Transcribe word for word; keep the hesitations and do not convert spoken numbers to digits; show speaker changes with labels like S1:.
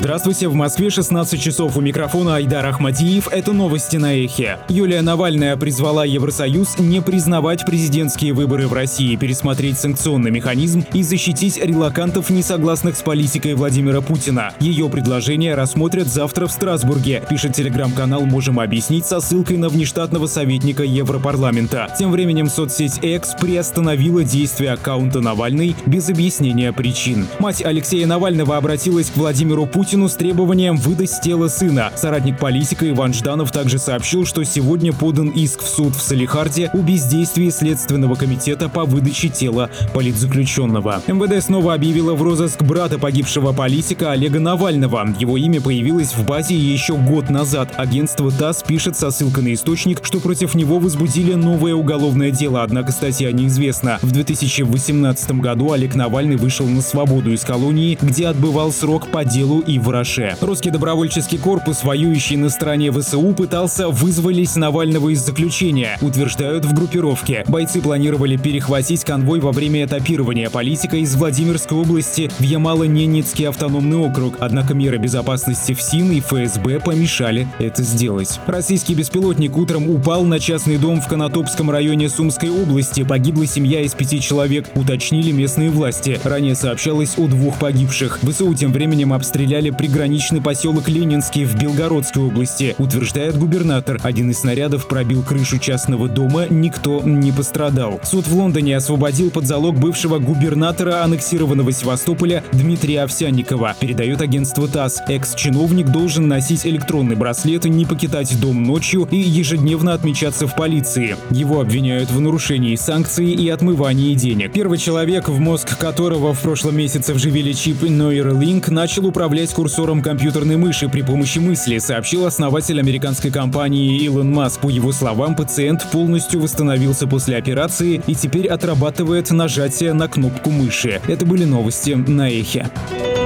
S1: Здравствуйте, в Москве шестнадцать часов, у микрофона Айдар Ахмадиев. Это новости на Эхе. Юлия Навальная призвала Евросоюз не признавать президентские выборы в России, пересмотреть санкционный механизм и защитить релокантов, не согласных с политикой Владимира Путина. Ее предложение рассмотрят завтра в Страсбурге, пишет телеграм-канал «Можем объяснить» со ссылкой на внештатного советника Европарламента. Тем временем соцсеть X приостановила действие аккаунта Навальной без объяснения причин. Мать Алексея Навального обратилась к Владимиру Путину с требованием выдать тело сына. Соратник политика Иван Жданов также сообщил, что сегодня подан иск в суд в Салехарде о бездействии Следственного комитета по выдаче тела политзаключенного. эм вэ дэ снова объявила в розыск брата погибшего политика Олега Навального. Его имя появилось в базе еще год назад. Агентство ТАСС пишет со ссылкой на источник, что против него возбудили новое уголовное дело, однако статья неизвестна. В две тысячи восемнадцатом году Олег Навальный вышел на свободу из колонии, где отбывал срок по делу и в Раше. Русский добровольческий корпус, воюющий на стороне вэ эс у, пытался вызволить Навального из заключения, утверждают в группировке. Бойцы планировали перехватить конвой во время этапирования политика из Владимирской области в Ямало-Ненецкий автономный округ, однако меры безопасности ФСИН и эф эс бэ помешали это сделать. Российский беспилотник утром упал на частный дом в Конотопском районе Сумской области. Погибла семья из пяти человек, уточнили местные власти. Ранее сообщалось о двух погибших. вэ эс у тем временем обстреляли приграничный поселок Ленинский в Белгородской области, утверждает губернатор. Один из снарядов пробил крышу частного дома, никто не пострадал. Суд в Лондоне освободил под залог бывшего губернатора аннексированного Севастополя Дмитрия Овсянникова, передает агентство ТАСС. Экс-чиновник должен носить электронный браслет, не покидать дом ночью и ежедневно отмечаться в полиции. Его обвиняют в нарушении санкций и отмывании денег. Первый человек, в мозг которого в прошлом месяце вживили чип Neuralink, начал управлять курсором компьютерной мыши при помощи мысли, сообщил основатель американской компании Илон Маск. По его словам, пациент полностью восстановился после операции и теперь отрабатывает нажатие на кнопку мыши. Это были новости на Эхе.